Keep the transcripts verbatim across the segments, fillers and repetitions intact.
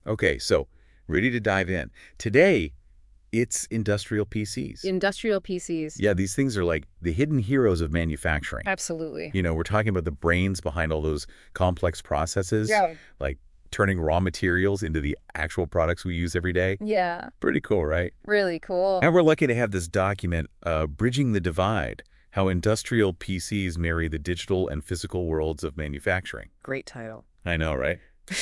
Okay, so ready to dive in. Today, it's industrial P Cs. Industrial P Cs. Yeah, these things are like the hidden heroes of manufacturing. Absolutely. You know, we're talking about the brains behind all those complex processes, Yeah. like turning raw materials into the actual products we use every day. Yeah. Pretty cool, right? Really cool. And we're lucky to have this document, uh, Bridging the Divide, how industrial P Cs marry the digital and physical worlds of manufacturing. Great title. I know, right?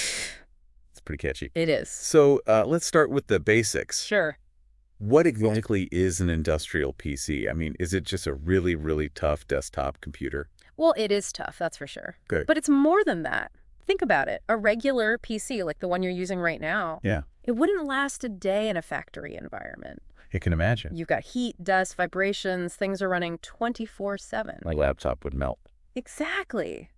It's pretty catchy. It is. So uh, let's start with the basics. Sure. What exactly is an industrial P C? I mean, is it just a really, really tough desktop computer? Well, it is tough, that's for sure. Good. But it's more than that. Think about it. A regular P C, like the one you're using right now, Yeah, it wouldn't last a day in a factory environment. I can imagine. You've got heat, dust, vibrations, things are running twenty-four seven. My laptop would melt. Exactly.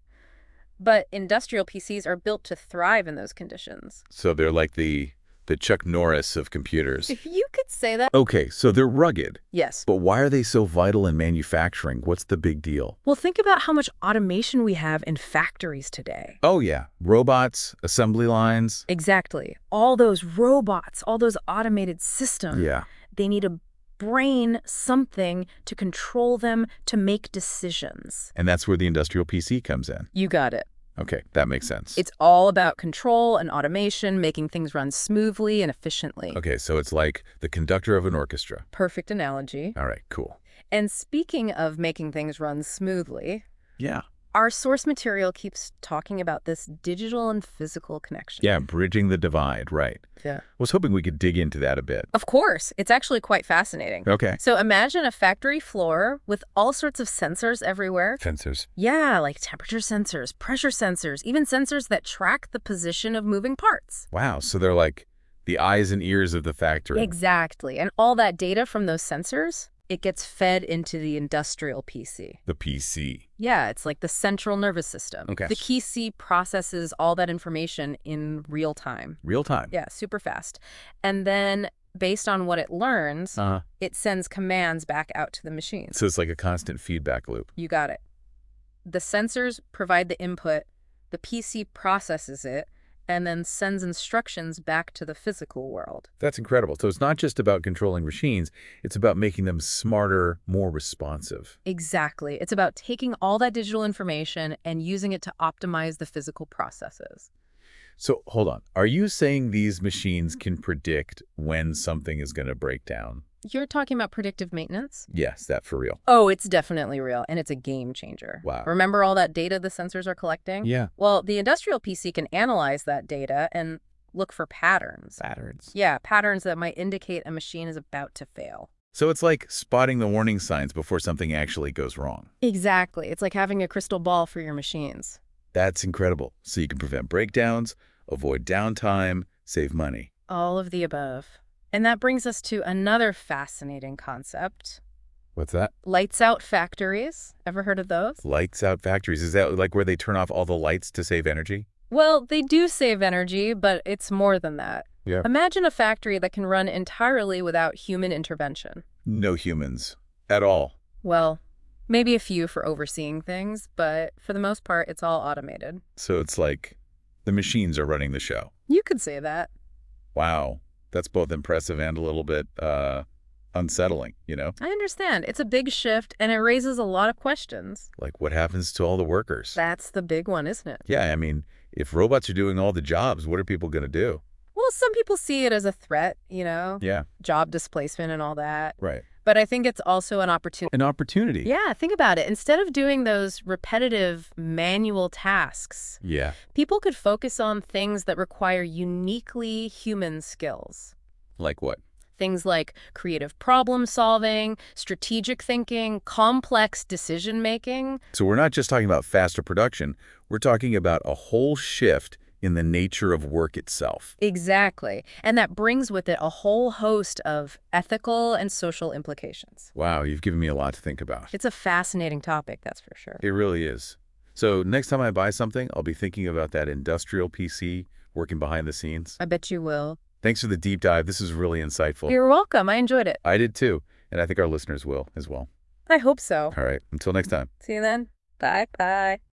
But industrial P Cs are built to thrive in those conditions. So they're like the the Chuck Norris of computers. If you could say that. Okay, so they're rugged. Yes. But why are they so vital in manufacturing? What's the big deal? Well, think about how much automation we have in factories today. Oh, yeah. Robots, assembly lines. Exactly. All those robots, all those automated systems. Yeah. They need a brain, something to control them, to make decisions. And that's where the industrial P C comes in. You got it. Okay, that makes sense. It's all about control and automation, making things run smoothly and efficiently. Okay, so it's like the conductor of an orchestra. Perfect analogy. All right, cool. And speaking of making things run smoothly, Yeah. our source material keeps talking about this digital and physical connection. Yeah, bridging the divide, right. Yeah. Was hoping we could dig into that a bit. Of course. It's actually quite fascinating. Okay. So imagine a factory floor with all sorts of sensors everywhere. Sensors. Yeah, like temperature sensors, pressure sensors, even sensors that track the position of moving parts. Wow, so they're like the eyes and ears of the factory. Exactly. And all that data from those sensors, it gets fed into the industrial P C. The P C. Yeah, it's like the central nervous system. Okay. The P C processes all that information in real time. Real time. Yeah, super fast. And then based on what it learns, Uh-huh. it sends commands back out to the machines. So it's like a constant feedback loop. You got it. The sensors provide the input, the P C processes it, and then sends instructions back to the physical world. That's incredible. So it's not just about controlling machines, it's about making them smarter, more responsive. Exactly. It's about taking all that digital information and using it to optimize the physical processes. So hold on. Are you saying these machines can predict when something is going to break down? You're talking about predictive maintenance? Yes, that for real. Oh, it's definitely real, and it's a game changer. Wow. Remember all that data the sensors are collecting? Yeah. Well, the industrial P C can analyze that data and look for patterns. Patterns. Yeah, patterns that might indicate a machine is about to fail. So it's like spotting the warning signs before something actually goes wrong. Exactly. It's like having a crystal ball for your machines. That's incredible. So you can prevent breakdowns, avoid downtime, save money. All of the above. And that brings us to another fascinating concept. What's that? Lights out factories. Ever heard of those? Lights out factories. Is that like where they turn off all the lights to save energy? Well, they do save energy, but it's more than that. Yeah. Imagine a factory that can run entirely without human intervention. No humans at all. Well, maybe a few for overseeing things, but for the most part, it's all automated. So it's like the machines are running the show. You could say that. Wow. That's both impressive and a little bit uh, unsettling, you know? I understand. It's a big shift, and it raises a lot of questions. Like what happens to all the workers? That's the big one, isn't it? Yeah, I mean, if robots are doing all the jobs, what are people going to do? Well, some people see it as a threat, you know, Yeah, job displacement and all that. right. But I think it's also an opportunity. An opportunity. Yeah, think about it. Instead of doing those repetitive manual tasks, Yeah. people could focus on things that require uniquely human skills. Like what? Things like creative problem solving, strategic thinking, complex decision making. So we're not just talking about faster production. We're talking about a whole shift in the nature of work itself. Exactly. And that brings with it a whole host of ethical and social implications. Wow, you've given me a lot to think about. It's a fascinating topic, that's for sure. It really is. So next time I buy something, I'll be thinking about that industrial P C working behind the scenes. I bet you will. Thanks for the deep dive. This is really insightful. You're welcome. I enjoyed it. I did too, and I think our listeners will as well. I hope so. All right, until next time. See you then. Bye. Bye.